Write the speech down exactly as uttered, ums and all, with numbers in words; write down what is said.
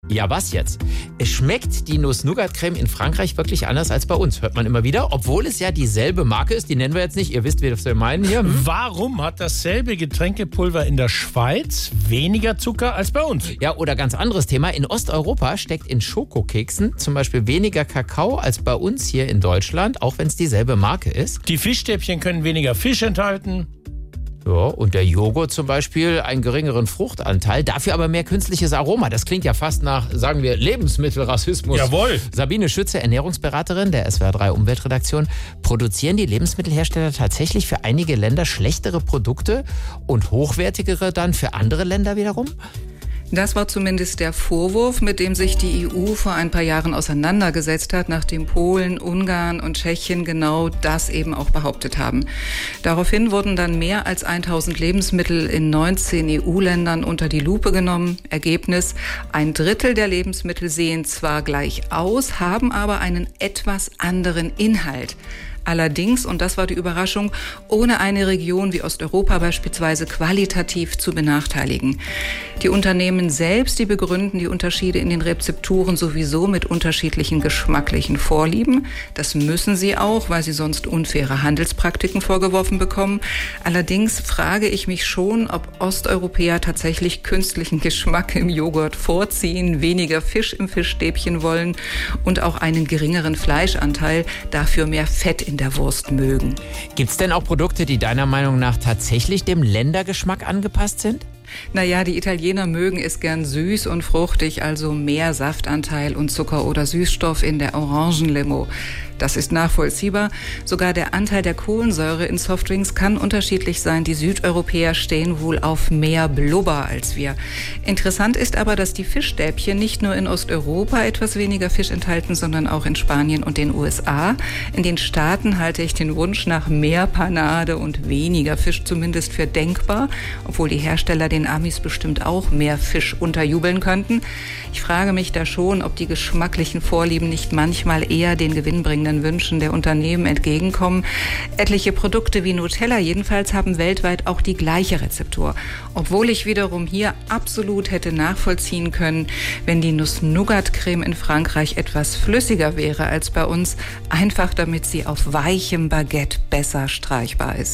Ja, was jetzt? Es schmeckt die Nuss-Nougat-Creme in Frankreich wirklich anders als bei uns, hört man immer wieder, obwohl es ja dieselbe Marke ist, die nennen wir jetzt nicht, ihr wisst, was wir meinen hier. Hm? Warum hat dasselbe Getränkepulver in der Schweiz weniger Zucker als bei uns? Ja, oder ganz anderes Thema, in Osteuropa steckt in Schokokeksen zum Beispiel weniger Kakao als bei uns hier in Deutschland, auch wenn es dieselbe Marke ist. Die Fischstäbchen können weniger Fisch enthalten. Ja, und der Joghurt zum Beispiel einen geringeren Fruchtanteil, dafür aber mehr künstliches Aroma. Das klingt ja fast nach, sagen wir, Lebensmittelrassismus. Jawohl. Sabine Schütze, Ernährungsberaterin der S W R drei Umweltredaktion. Produzieren die Lebensmittelhersteller tatsächlich für einige Länder schlechtere Produkte und hochwertigere dann für andere Länder wiederum? Das war zumindest der Vorwurf, mit dem sich die E U vor ein paar Jahren auseinandergesetzt hat, nachdem Polen, Ungarn und Tschechien genau das eben auch behauptet haben. Daraufhin wurden dann mehr als tausend Lebensmittel in neunzehn E U-Ländern unter die Lupe genommen. Ergebnis: Ein Drittel der Lebensmittel sehen zwar gleich aus, haben aber einen etwas anderen Inhalt. Allerdings, und das war die Überraschung, ohne eine Region wie Osteuropa beispielsweise qualitativ zu benachteiligen. Die Unternehmen selbst, die begründen die Unterschiede in den Rezepturen sowieso mit unterschiedlichen geschmacklichen Vorlieben. Das müssen sie auch, weil sie sonst unfaire Handelspraktiken vorgeworfen bekommen. Allerdings frage ich mich schon, ob Osteuropäer tatsächlich künstlichen Geschmack im Joghurt vorziehen, weniger Fisch im Fischstäbchen wollen und auch einen geringeren Fleischanteil, dafür mehr Fett in der Wurst mögen. Gibt es denn auch Produkte, die deiner Meinung nach tatsächlich dem Ländergeschmack angepasst sind? Naja, die Italiener mögen es gern süß und fruchtig, also mehr Saftanteil und Zucker oder Süßstoff in der Orangenlimo. Das ist nachvollziehbar. Sogar der Anteil der Kohlensäure in Softdrinks kann unterschiedlich sein. Die Südeuropäer stehen wohl auf mehr Blubber als wir. Interessant ist aber, dass die Fischstäbchen nicht nur in Osteuropa etwas weniger Fisch enthalten, sondern auch in Spanien und den U S A. In den Staaten halte ich den Wunsch nach mehr Panade und weniger Fisch zumindest für denkbar, obwohl die Hersteller den Amis bestimmt auch mehr Fisch unterjubeln könnten. Ich frage mich da schon, ob die geschmacklichen Vorlieben nicht manchmal eher den gewinnbringenden Wünschen der Unternehmen entgegenkommen. Etliche Produkte wie Nutella jedenfalls haben weltweit auch die gleiche Rezeptur. Obwohl ich wiederum hier absolut hätte nachvollziehen können, wenn die Nuss-Nougat-Creme in Frankreich etwas flüssiger wäre als bei uns, einfach damit sie auf weichem Baguette besser streichbar ist.